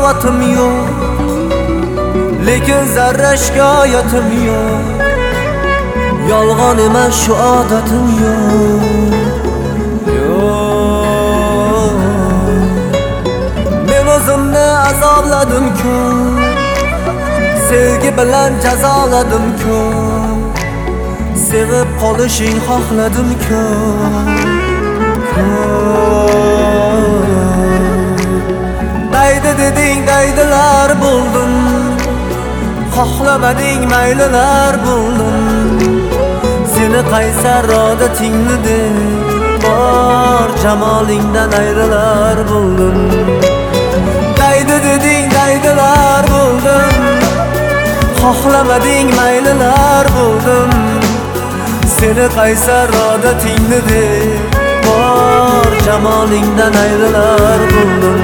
quvvatim yo'q, lekin zarra shikoyatim yo'q. Yolg'on emas shu odatim yo'q. Men o'zimni azobladim ko'p, sevgi bilan jazoladim ko'p. Sevib qolishing xohladim ko'p. Daydi deding, daydilar bo'ldim. Xohlamading, maylilar bo'ldim. Seni qaysar odatingni deb bor jamolingdan ayrilar bo'ldim. Daydi deding, daydilar bo'ldim. Xohlamading, maylilar bo'ldim. Seni qaysar odatingni deb bor jamolingdan ayrilar bo'ldim.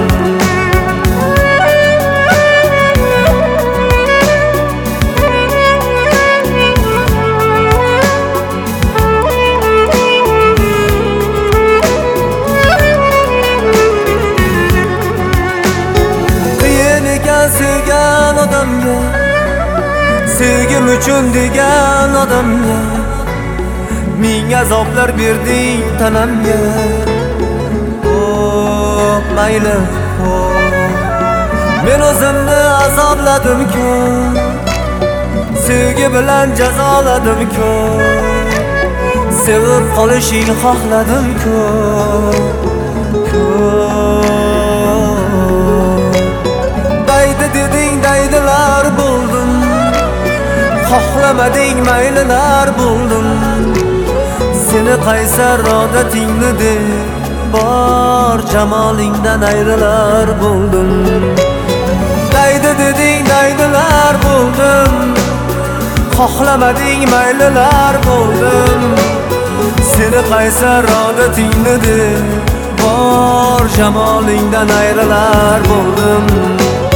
Sevgan odamga, sevgim uchun degan odamga ming azoblar berding tanamga. Xo'p, mayli, xo'p. Men o'zimni azobladim ko'p, sevgi bilan jazoladim ko'p. Sevib qolishing xohladim ko'p. Daydi deding, daydilar bo'ldim. Xohlamading, maylilar bo'ldim. Seni qaysar odatingni deb bor jamolingdan ayrilar bo'ldim. Daydi deding, daydilar bo'ldim. Xohlamading, maylilar bo'ldim. Seni qaysar odatingni deb bor jamolingdan ayrilar bo'ldim.